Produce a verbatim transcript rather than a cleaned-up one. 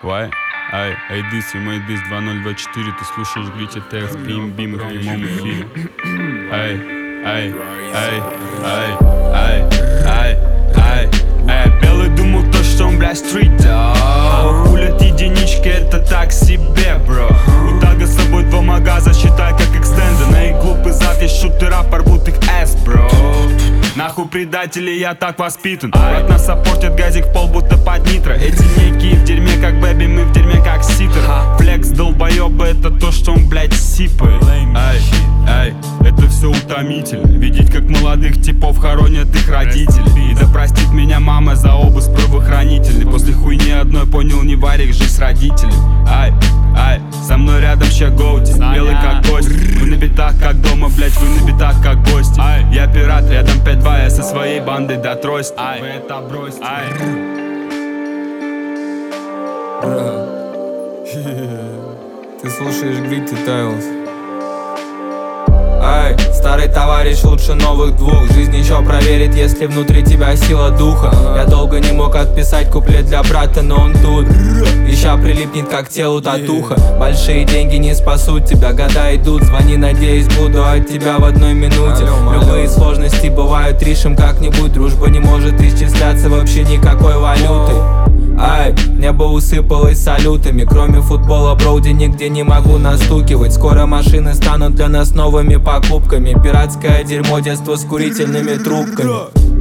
Why? Ай, ай, this, you made this два ноль два четыре. Ты слушаешь Грити Текс, Бим Бим в прямом эфире. Ай, ай, ай, ай, ай, ай, ай, ай. Белый думал то, что он, блядь, стрит дог. Пулят единички, это так себе, бро. У Тага с собой два магаза, считай как экстенды. На их глупый зад есть шутера, порвут их эс, бро. Нахуй предатели, я так воспитан. Брат нас саппортит, газик в пол, будто под нитро. Эти некие в дерьме, как бэби, мы в дерьме, как ситер. Флекс долбоеба, это то, что он, блядь, сипает. Ай, ай, это все утомительно. Видеть, как молодых типов хоронят их родителей. И да простит меня мама за обыск правоохранительный. После хуйни одной понял, не варик, жизнь с родителями. Ай, ай, со мной рядом ща гоути. Белый как гость. Вы на битах как дома, блядь, вы на битах как гости. Я пират, рядом пять два, я со своей бандой до трости. Вы это бросьте. Ты слушаешь Грити Тайлз. Ай, старый товарищ лучше новых двух. Жизнь еще проверит, если внутри тебя сила духа. Я долго не мог отписать куплет для брата, но он тут. Ища прилипнет как телу татуха. Большие деньги не спасут тебя, года идут. Звони, надеюсь, буду от тебя в одной минуте. Любые сложности бывают, решим как-нибудь. Дружба не может исчисляться вообще никакой валютой. Ай, небо усыпалось салютами. Кроме футбола, броуди, нигде не могу настукивать. Скоро машины станут для нас новыми покупками. Пиратское дерьмо, детство с курительными трубками.